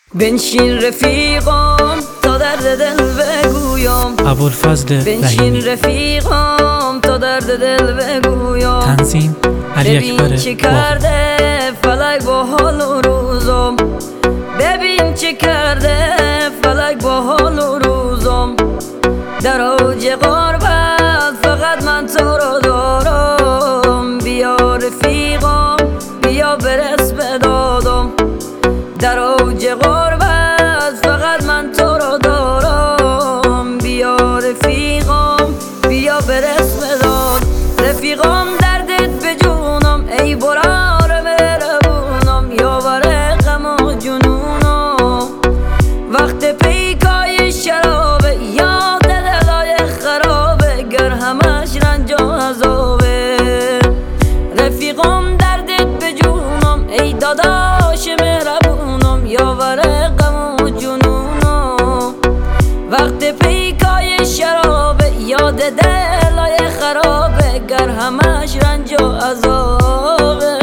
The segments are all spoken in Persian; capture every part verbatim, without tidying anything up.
بنشین رفیقام تا درد دل بگویم، ابوالفضل بنشین رفیقام تا درد دل بگویم. تنظیم علی اکبر ببین چه کرده فلک با حال و روزم، ببین چه کرده فلک با حال و روزم. در اوج غربت فقط من تو رو دارم، بیا رفیقام بیا برس به دادم. در اوج غربت فقط من تو رو دارم، بیا رفیقام بیا برس به داد. رفیقام دردت به جونم ای برار مهربونم، یاور غم و جنونم. وقت پیکای شرابه یاد دلای خرابه، گر همش رنج و عذابه. رفیقام دردت به جونم ای داداش مهربونم، یاور غم و جنونم. وقت پیکای شرابه یاد دلای خرابه، گر همش رنج و عذابه.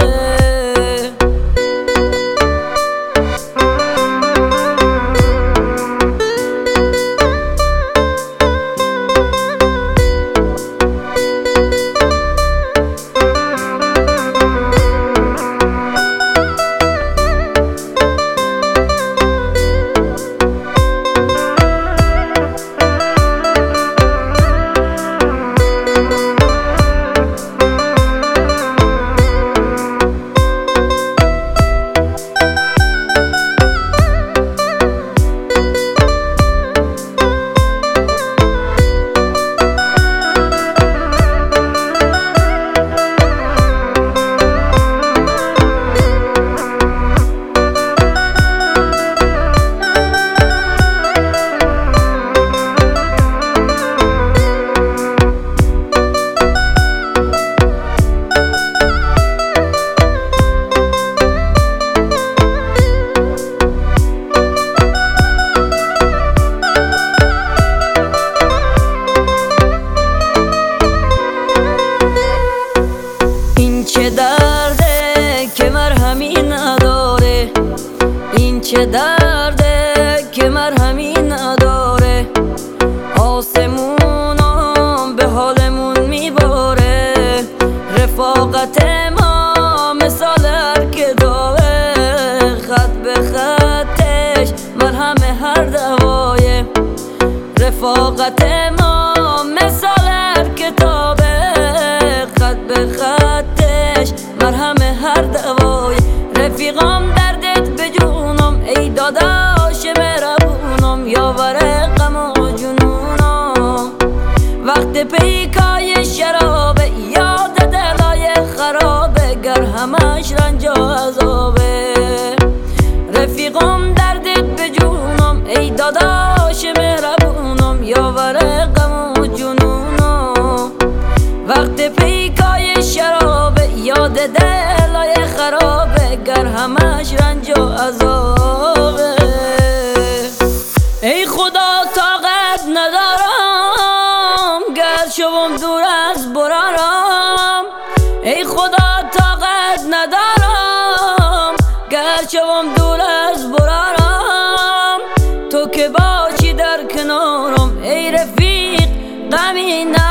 چه درده که مرهمی نداره، این چه درده که مرهمی نداره. آسمونم به حالمون میباره، رفاقت ما مثال هر کتابه. خط به خطش مرهم هر دوایه، رفاقت ما مثال هر کتابه. خط به خطش مرهم هر دوای. رفیقام دردت به جونم ای داداش مهربونم، یاور غم و جنونم. وقت پیکای شرابه یاد دلای خرابه، گر همش رنج و عذابه. رفیقام دردت به جونم ای داداش مهربونم، یاور غم و جنونم. وقت پیکای شرابه یاد دلای خرابه، گر همش رنج و عذابه. ای خدا طاقت ندارم گر شوم دور از برارم، ای خدا طاقت ندارم گر شوم دور از برارم. تو که باشی در کنارم ای رفیق غمی ندارم.